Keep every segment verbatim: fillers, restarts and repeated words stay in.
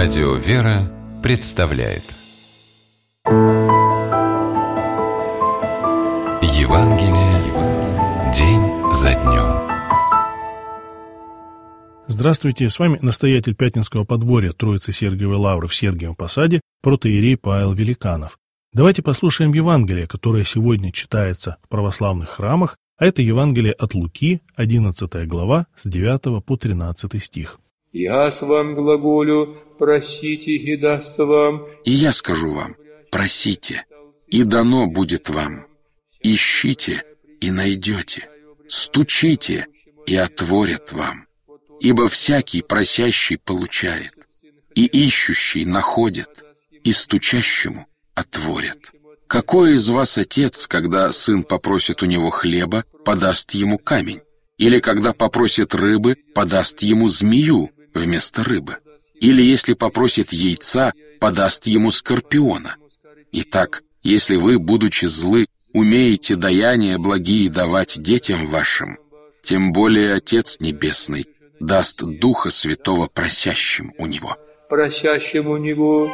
Радио «Вера» представляет Евангелие день за днем. Здравствуйте, с вами настоятель Пятницкого подворья Троицы Сергиевой Лавры в Сергиевом Посаде, протоиерей Павел Великанов. Давайте послушаем Евангелие, которое сегодня читается в православных храмах, а это Евангелие от Луки, одиннадцатая глава, с девятого по тринадцатый стих. «Я с вам глаголю, просите, и даст вам». И я скажу вам, просите, и дано будет вам. Ищите, и найдете. Стучите, и отворят вам. Ибо всякий просящий получает, и ищущий находит, и стучащему отворят. Какой из вас отец, когда сын попросит у него хлеба, подаст ему камень? Или когда попросит рыбы, подаст ему змею вместо рыбы? Или если попросит яйца, подаст ему скорпиона? Итак, если вы, будучи злы, умеете даяния благие давать детям вашим, тем более Отец Небесный даст Духа Святого просящим у Него. Просящим у Него.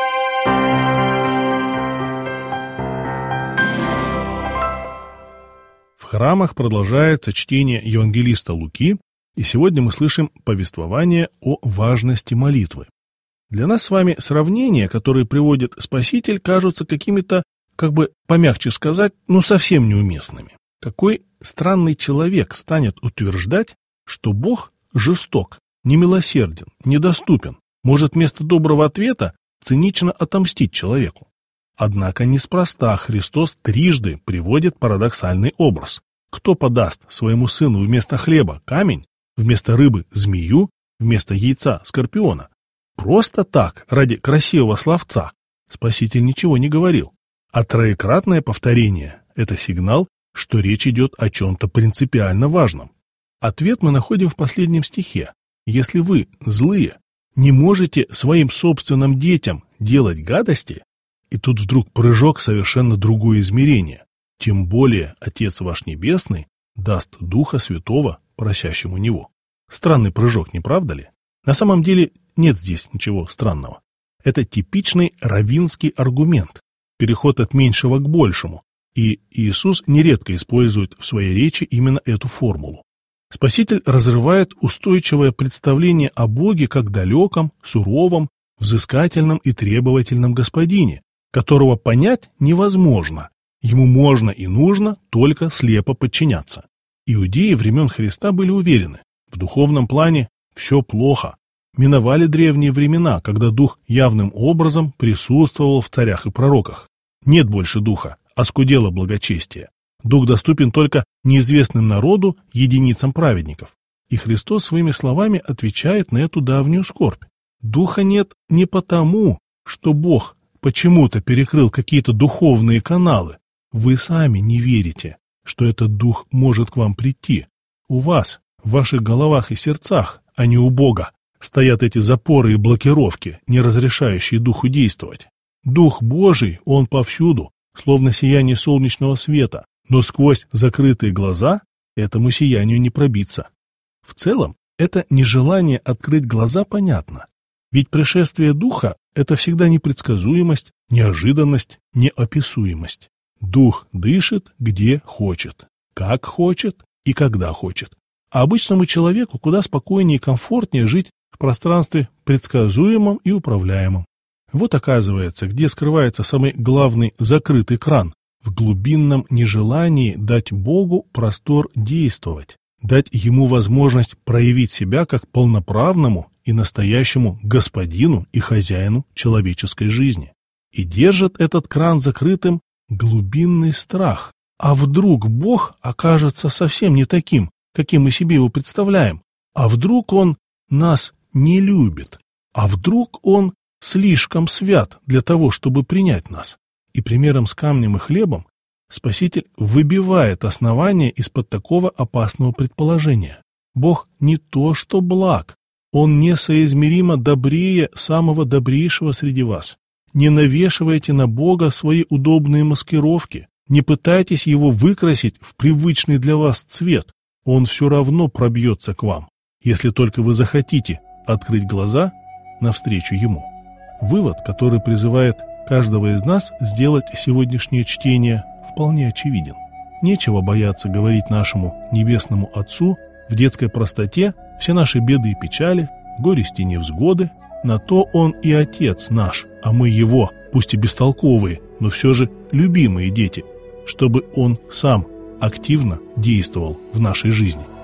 В храмах продолжается чтение евангелиста Луки, и сегодня мы слышим повествование о важности молитвы. Для нас с вами сравнения, которые приводит Спаситель, кажутся какими-то, как бы помягче сказать, ну совсем неуместными. Какой странный человек станет утверждать, что Бог жесток, немилосерден, недоступен, может вместо доброго ответа цинично отомстить человеку. Однако неспроста Христос трижды приводит парадоксальный образ. Кто подаст своему сыну вместо хлеба камень, вместо рыбы змею, вместо яйца скорпиона? Просто так, ради красивого словца, Спаситель ничего не говорил. А троекратное повторение – это сигнал, что речь идет о чем-то принципиально важном. Ответ мы находим в последнем стихе. Если вы, злые, не можете своим собственным детям делать гадости, и тут вдруг прыжок совершенно другое измерение, тем более Отец ваш Небесный даст Духа Святого просящему Него. Странный прыжок, не правда ли? На самом деле нет здесь ничего странного. Это типичный раввинский аргумент, переход от меньшего к большему, и Иисус нередко использует в своей речи именно эту формулу. Спаситель разрывает устойчивое представление о Боге как далеком, суровом, взыскательном и требовательном господине, которого понять невозможно, ему можно и нужно только слепо подчиняться. Иудеи времен Христа были уверены, в духовном плане все плохо. Миновали древние времена, когда Дух явным образом присутствовал в царях и пророках. Нет больше Духа, оскудело благочестие. Дух доступен только неизвестным народу, единицам праведников. И Христос своими словами отвечает на эту давнюю скорбь. Духа нет не потому, что Бог почему-то перекрыл какие-то духовные каналы. Вы сами не верите, что этот Дух может к вам прийти. У вас, в ваших головах и сердцах, а не у Бога, стоят эти запоры и блокировки, не разрешающие Духу действовать. Дух Божий, Он повсюду, словно сияние солнечного света, но сквозь закрытые глаза этому сиянию не пробиться. В целом, это нежелание открыть глаза понятно. Ведь пришествие Духа – это всегда непредсказуемость, неожиданность, неописуемость. Дух дышит где хочет, как хочет и когда хочет. А обычному человеку куда спокойнее и комфортнее жить в пространстве предсказуемом и управляемом. Вот оказывается, где скрывается самый главный закрытый кран – в глубинном нежелании дать Богу простор действовать, дать Ему возможность проявить себя как полноправному и настоящему господину и хозяину человеческой жизни. И держит этот кран закрытым глубинный страх. А вдруг Бог окажется совсем не таким, каким мы себе его представляем? А вдруг Он нас не любит? А вдруг Он слишком свят для того, чтобы принять нас? И примером с камнем и хлебом Спаситель выбивает основание из-под такого опасного предположения. Бог не то что благ, Он несоизмеримо добрее самого добрейшего среди вас. Не навешивайте на Бога свои удобные маскировки, не пытайтесь Его выкрасить в привычный для вас цвет, Он все равно пробьется к вам, если только вы захотите открыть глаза навстречу Ему. Вывод, который призывает каждого из нас сделать сегодняшнее чтение, вполне очевиден. Нечего бояться говорить нашему Небесному Отцу в детской простоте все наши беды и печали, горести и невзгоды. На то Он и Отец наш, а мы Его, пусть и бестолковые, но все же любимые дети, чтобы Он сам активно действовал в нашей жизни.